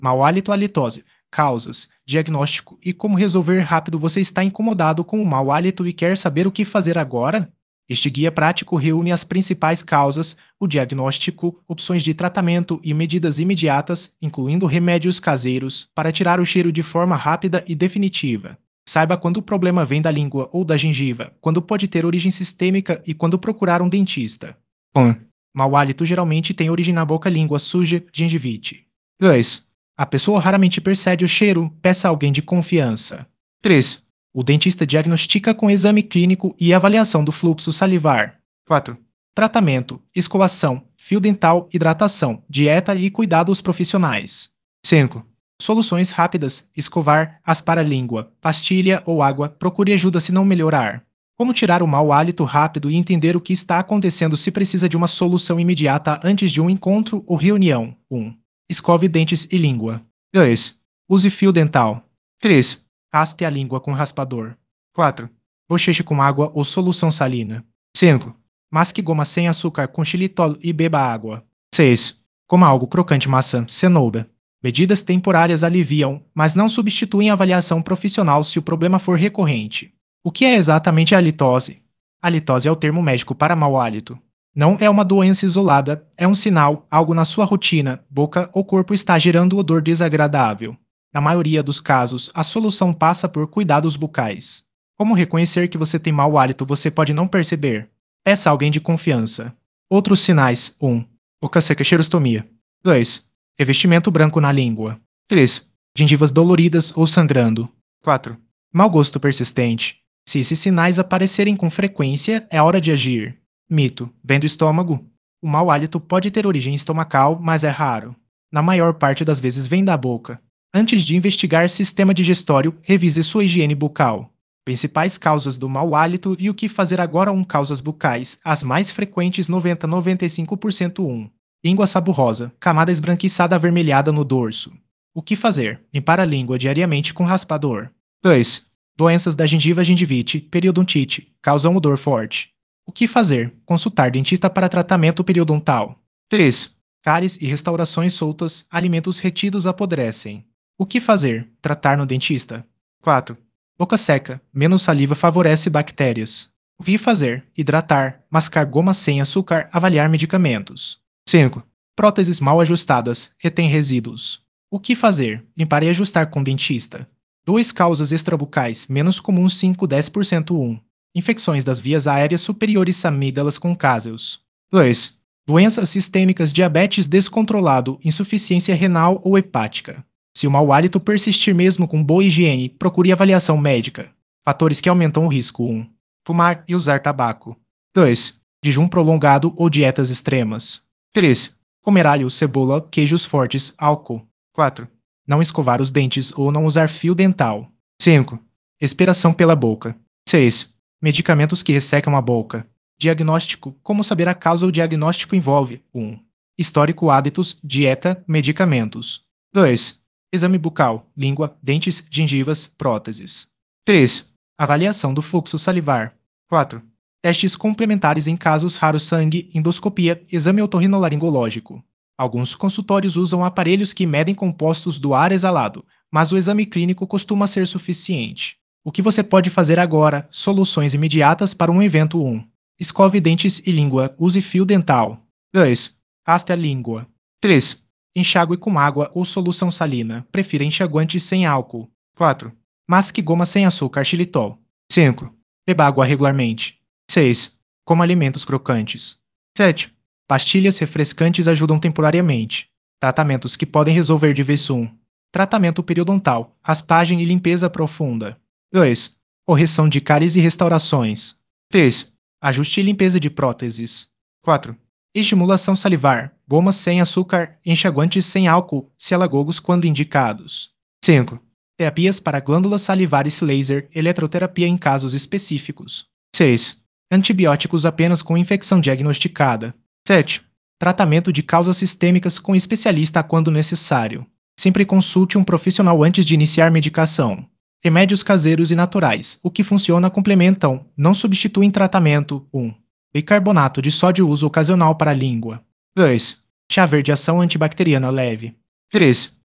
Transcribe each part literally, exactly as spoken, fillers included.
Mau hálito, halitose, causas, diagnóstico e como resolver rápido. Você está incomodado com o mau hálito e quer saber o que fazer agora? Este guia prático reúne as principais causas, o diagnóstico, opções de tratamento e medidas imediatas, incluindo remédios caseiros, para tirar o cheiro de forma rápida e definitiva. Saiba quando o problema vem da língua ou da gengiva, quando pode ter origem sistêmica e quando procurar um dentista. um. Mau hálito geralmente tem origem na boca, língua suja, gengivite. dois. A pessoa raramente percebe o cheiro, peça a alguém de confiança. três. O dentista diagnostica com exame clínico e avaliação do fluxo salivar. quatro. Tratamento, escovação, fio dental, hidratação, dieta e cuidados profissionais. cinco. Soluções rápidas, escovar, aspar a língua, pastilha ou água, procure ajuda se não melhorar. Como tirar o mau hálito rápido e entender o que está acontecendo se precisa de uma solução imediata antes de um encontro ou reunião. um. Escove dentes e língua. dois. Use fio dental. três. Raspe a língua com raspador. quatro. Bocheche com água ou solução salina. cinco. Masque goma sem açúcar com xilitol e beba água. seis. Coma algo crocante, maçã, cenoura. Medidas temporárias aliviam, mas não substituem a avaliação profissional se o problema for recorrente. O que é exatamente a halitose? A halitose é o termo médico para mau hálito. Não é uma doença isolada, é um sinal, algo na sua rotina, boca ou corpo está gerando odor desagradável. Na maioria dos casos, a solução passa por cuidados bucais. Como reconhecer que você tem mau hálito você pode não perceber? Peça a alguém de confiança. Outros sinais. um. Boca seca, cheirostomia. dois. Revestimento branco na língua. três. Gengivas doloridas ou sangrando. quatro. Mau gosto persistente. Se esses sinais aparecerem com frequência, é hora de agir. Mito. Vem do estômago? O mau hálito pode ter origem estomacal, mas é raro. Na maior parte das vezes vem da boca. Antes de investigar sistema digestório, revise sua higiene bucal. Principais causas do mau hálito e o que fazer agora. um. Causas bucais. As mais frequentes noventa a noventa e cinco por cento. um. Língua saburrosa, camada esbranquiçada avermelhada no dorso. O que fazer? Limpar a língua diariamente com raspador. dois. Doenças da gengiva, gengivite, periodontite, causam odor forte. O que fazer? Consultar dentista para tratamento periodontal. três. Cáries e restaurações soltas, alimentos retidos apodrecem. O que fazer? Tratar no dentista. quatro. Boca seca, menos saliva favorece bactérias. O que fazer? Hidratar, mascar goma sem açúcar, avaliar medicamentos. cinco. Próteses mal ajustadas, retém resíduos. O que fazer? Limpar e ajustar com dentista. duas. Causas extrabucais, menos comuns cinco a dez por cento. um. Infecções das vias aéreas superiores, amígdalas com cáseos. dois. Doenças sistêmicas, diabetes descontrolado, insuficiência renal ou hepática. Se o mau hálito persistir mesmo com boa higiene, procure avaliação médica. Fatores que aumentam o risco. um. Fumar e usar tabaco. dois. Jejum prolongado ou dietas extremas. três. Comer alho, cebola, queijos fortes, álcool. quatro. Não escovar os dentes ou não usar fio dental. cinco. Expiração pela boca. seis. Medicamentos que ressecam a boca. Diagnóstico. Como saber a causa? O diagnóstico envolve um. Histórico, hábitos, dieta, medicamentos. dois. Exame bucal, língua, dentes, gengivas, próteses. três. Avaliação do fluxo salivar. quatro. Testes complementares em casos raros, sangue, endoscopia, exame otorrinolaringológico. Alguns consultórios usam aparelhos que medem compostos do ar exalado, mas o exame clínico costuma ser suficiente. O que você pode fazer agora? Soluções imediatas para um evento. um. Escove dentes e língua, use fio dental. dois. Raspe a língua. três. Enxague com água ou solução salina, prefira enxaguante sem álcool. quatro. Masque goma sem açúcar, xilitol. cinco. Beba água regularmente. seis. Coma alimentos crocantes. sete. Pastilhas refrescantes ajudam temporariamente. Tratamentos que podem resolver de vez. um. Tratamento periodontal, raspagem e limpeza profunda. dois. Correção de cáries e restaurações. três. Ajuste e limpeza de próteses. quatro. Estimulação salivar, gomas sem açúcar, enxaguantes sem álcool, cialagogos quando indicados. cinco. Terapias para glândulas salivares, laser, eletroterapia em casos específicos. seis. Antibióticos apenas com infecção diagnosticada. sete. Tratamento de causas sistêmicas com especialista quando necessário. Sempre consulte um profissional antes de iniciar medicação. Remédios caseiros e naturais. O que funciona complementam, não substituem tratamento. um. Bicarbonato de sódio, uso ocasional para a língua. dois. Chá verde, ação antibacteriana leve. três.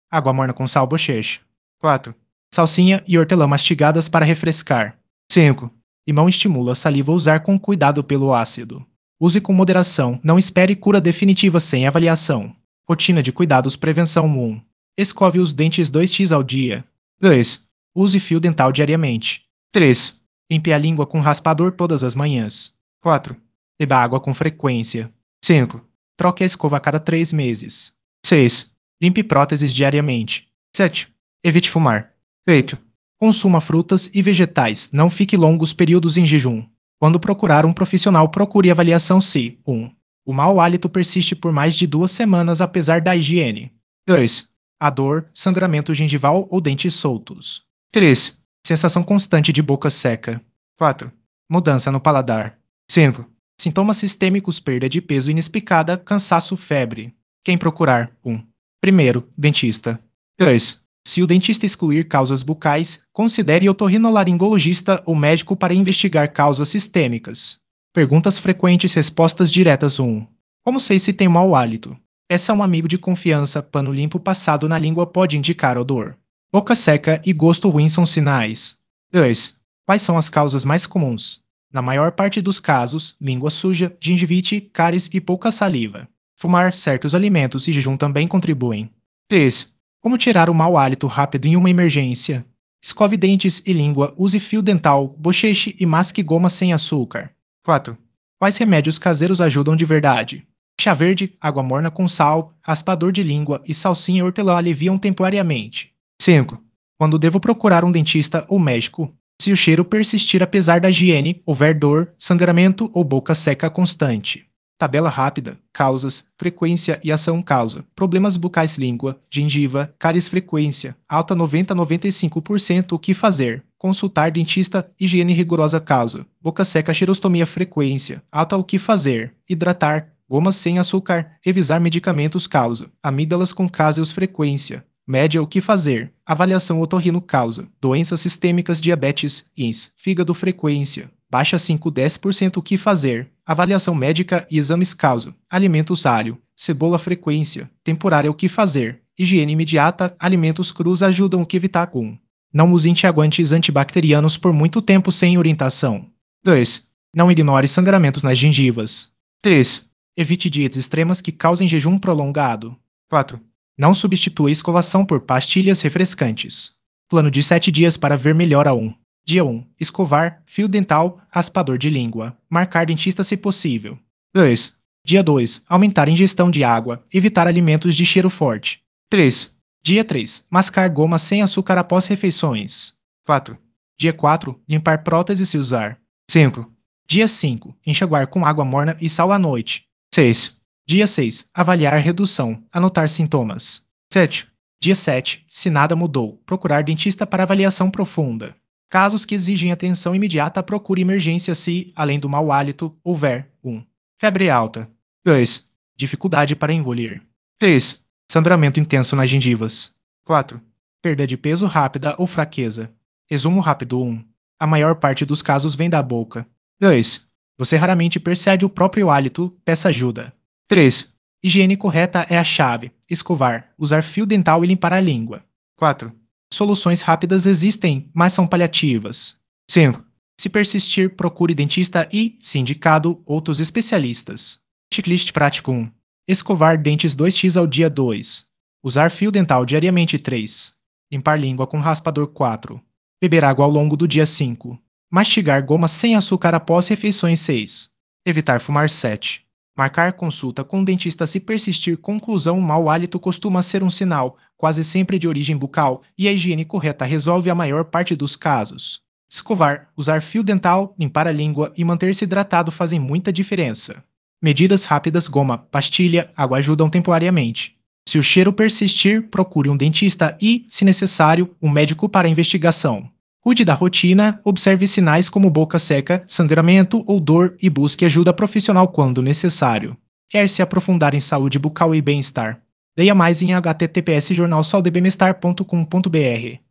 Água morna com sal bochecha. quatro. Salsinha e hortelã mastigadas para refrescar. cinco. Limão estimula a saliva a usar com cuidado pelo ácido. Use com moderação, não espere cura definitiva sem avaliação. Rotina de cuidados prevenção um. Escove os dentes dois vezes ao dia. dois. Use fio dental diariamente. três. Limpe a língua com raspador todas as manhãs. quatro. Beba água com frequência. cinco. Troque a escova a cada três meses. seis. Limpe próteses diariamente. sete. Evite fumar. oito. Consuma frutas e vegetais, não fique longos períodos em jejum. Quando procurar um profissional, procure avaliação se um. O mau hálito persiste por mais de duas semanas apesar da higiene. dois. A dor, sangramento gengival ou dentes soltos. três. Sensação constante de boca seca. quatro. Mudança no paladar. cinco. Sintomas sistêmicos, perda de peso inexplicada, cansaço, febre. Quem procurar? um. Primeiro, dentista. dois. Se o dentista excluir causas bucais, considere otorrinolaringologista ou médico para investigar causas sistêmicas. Perguntas frequentes, respostas diretas um. Como sei se tem mau hálito? Peça a um amigo de confiança, pano limpo passado na língua pode indicar odor. Boca seca e gosto ruim são sinais. dois. Quais são as causas mais comuns? Na maior parte dos casos, língua suja, gengivite, cáries e pouca saliva. Fumar, certos alimentos e jejum também contribuem. três. Como tirar o mau hálito rápido em uma emergência? Escove dentes e língua, use fio dental, bocheche e masque goma sem açúcar. quatro. Quais remédios caseiros ajudam de verdade? Chá verde, água morna com sal, raspador de língua e salsinha e hortelã aliviam temporariamente. cinco. Quando devo procurar um dentista ou médico? Se o cheiro persistir apesar da higiene, houver dor, sangramento ou boca seca constante. Tabela rápida, causas, frequência e ação causa, problemas bucais língua, gengiva, cáries frequência, alta noventa a noventa e cinco por cento o que fazer, consultar dentista, higiene rigorosa causa, boca seca xerostomia frequência, alta o que fazer, hidratar, gomas sem açúcar, revisar medicamentos causa, amígdalas com caseus frequência, média o que fazer, avaliação otorrino causa, doenças sistêmicas diabetes, I N S, fígado frequência, baixa cinco a dez por cento o que fazer, avaliação médica e exames causa, alimentos alho, cebola frequência, temporária o que fazer, higiene imediata, alimentos crus ajudam o que evitar um. Não use enxaguantes antibacterianos por muito tempo sem orientação. dois. Não ignore sangramentos nas gengivas. três. Evite dietas extremas que causem jejum prolongado. quatro. Não substitua a escovação por pastilhas refrescantes. Plano de sete dias para ver melhor a um. Dia um. Escovar, fio dental, raspador de língua. Marcar dentista se possível. dois. Dia dois. Aumentar a ingestão de água. Evitar alimentos de cheiro forte. três. Dia três. Mascar goma sem açúcar após refeições. quatro. Dia quatro. Limpar prótese se usar. cinco. Dia cinco. Enxaguar com água morna e sal à noite. seis. Dia seis. Avaliar redução. Anotar sintomas. sete. Dia sete. Se nada mudou, procurar dentista para avaliação profunda. Casos que exigem atenção imediata, procure emergência se, além do mau hálito, houver um. Febre alta. dois. Dificuldade para engolir. três. Sangramento intenso nas gengivas. quatro. Perda de peso rápida ou fraqueza. Resumo rápido um. A maior parte dos casos vem da boca. dois. Você raramente percebe o próprio hálito, peça ajuda. três. Higiene correta é a chave. Escovar, usar fio dental e limpar a língua. quatro. Soluções rápidas existem, mas são paliativas. cinco. Se persistir, procure dentista e, se indicado, outros especialistas. Checklist prático um. Escovar dentes dois vezes ao dia dois. Usar fio dental diariamente três. Limpar língua com raspador quatro. Beber água ao longo do dia cinco. Mastigar goma sem açúcar após refeições seis. Evitar fumar sete. Marcar consulta com dentista se persistir. Conclusão: mau hálito costuma ser um sinal, quase sempre de origem bucal, e a higiene correta resolve a maior parte dos casos. Escovar, usar fio dental, limpar a língua e manter-se hidratado fazem muita diferença. Medidas rápidas: goma, pastilha, água ajudam temporariamente. Se o cheiro persistir, procure um dentista e, se necessário, um médico para investigação. Cuide da rotina, observe sinais como boca seca, sangramento ou dor e busque ajuda profissional quando necessário. Quer se aprofundar em saúde bucal e bem-estar? Leia mais em h t t p s jornal saúde bem estar ponto com ponto b r.